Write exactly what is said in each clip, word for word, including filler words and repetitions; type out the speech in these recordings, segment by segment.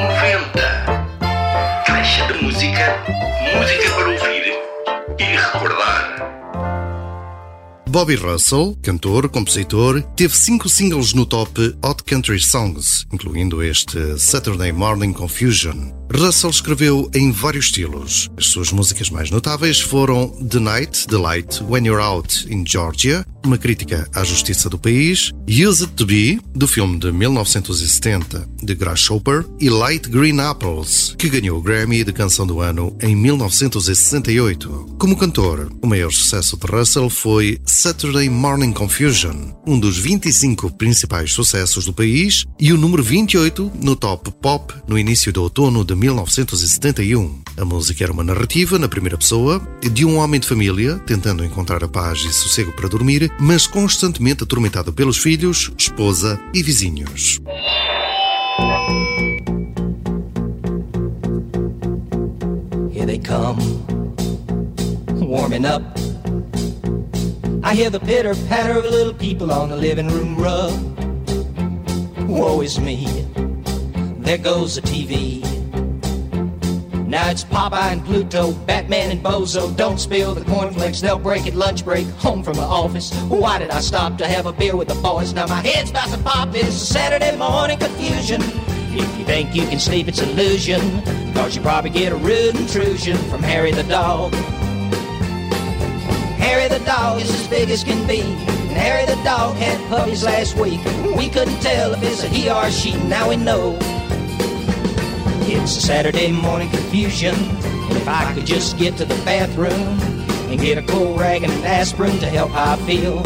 noventa. Caixa de música, música para ouvir e recordar. Bobby Russell, cantor, compositor, teve cinco singles no top Hot Country Songs, incluindo este Saturday Morning Confusion. Russell escreveu em vários estilos. As suas músicas mais notáveis foram The Night, The Light, When You're Out in Georgia, uma crítica à justiça do país, Use It To Be, do filme de mil novecentos e setenta, de Grasshopper, e Light Green Apples, que ganhou o Grammy de Canção do Ano em mil novecentos e sessenta e oito. Como cantor, o maior sucesso de Russell foi Saturday Morning Confusion, um dos vinte e cinco principais sucessos do país e o número vinte e oito no top pop no início do outono de mil novecentos e setenta e um. A música era uma narrativa na primeira pessoa de um homem de família tentando encontrar a paz e sossego para dormir, mas constantemente atormentado pelos filhos, esposa e vizinhos. Here they come, warming up. I hear the pitter-patter of little people on the living room rug. Woe is me, there goes the T V. Now it's Popeye and Pluto, Batman and Bozo. Don't spill the cornflakes, they'll break at lunch break. Home from the office, why did I stop to have a beer with the boys? Now my head's about to pop, it's Saturday morning confusion. If you think you can sleep, it's illusion, cause you probably get a rude intrusion from Harry the dog. Harry the dog is as big as can be, and Harry the dog had puppies last week. We couldn't tell if it's a he or a she, now we know. It's a Saturday morning confusion, and if I could just get to the bathroom and get a cold rag and an aspirin to help how I feel.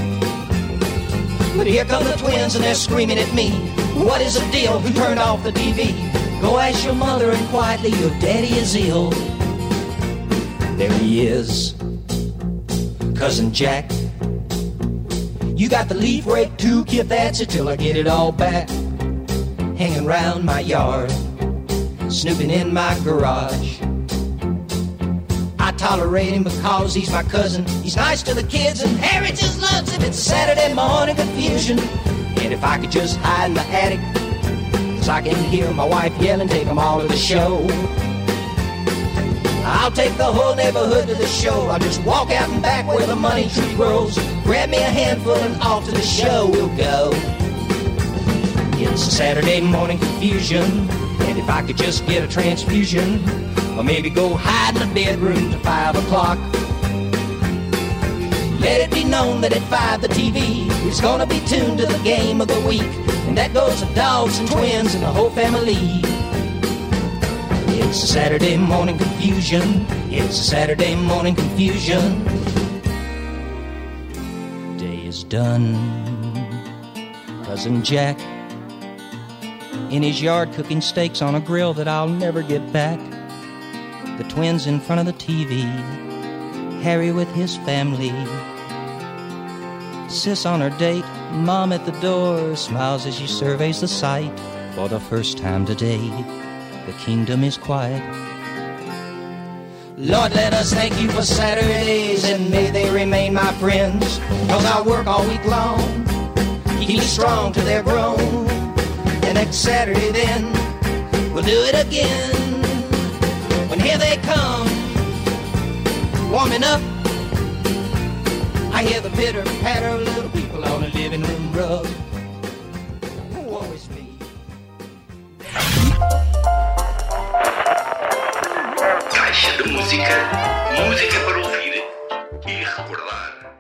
But here come the twins and they're screaming at me. What is the deal? Who turned off the T V? Go ask your mother and quietly, your daddy is ill. There he is, Cousin Jack. You got the leaf rake too, kid, that's it till I get it all back. Hanging round my yard, snooping in my garage. I tolerate him because he's my cousin. He's nice to the kids and Harry just loves him. It's a Saturday morning confusion, and if I could just hide in the attic, cause I can hear my wife yelling, take them all to the show. I'll take the whole neighborhood to the show. I'll just walk out and back where the money tree grows. Grab me a handful and off to the show we'll go. It's a Saturday morning confusion, and if I could just get a transfusion, or maybe go hide in the bedroom till five o'clock. Let it be known that at five the T V is gonna be tuned to the game of the week, and that goes the dogs and twins and the whole family. It's a Saturday morning confusion. It's a Saturday morning confusion. Day is done. Cousin Jack in his yard cooking steaks on a grill that I'll never get back. The twins in front of the T V, Harry with his family, Sis on her date, Mom at the door, smiles as she surveys the sight. For the first time today, the kingdom is quiet. Lord, let us thank you for Saturdays, and may they remain my friends, cause I work all week long, keep strong till they're grown. And next Saturday then, we'll do it again. When here they come, warming up, I hear the pitter-patter of little people on the living room rug. Woe is me. Caixa de música, música para ouvir e recordar.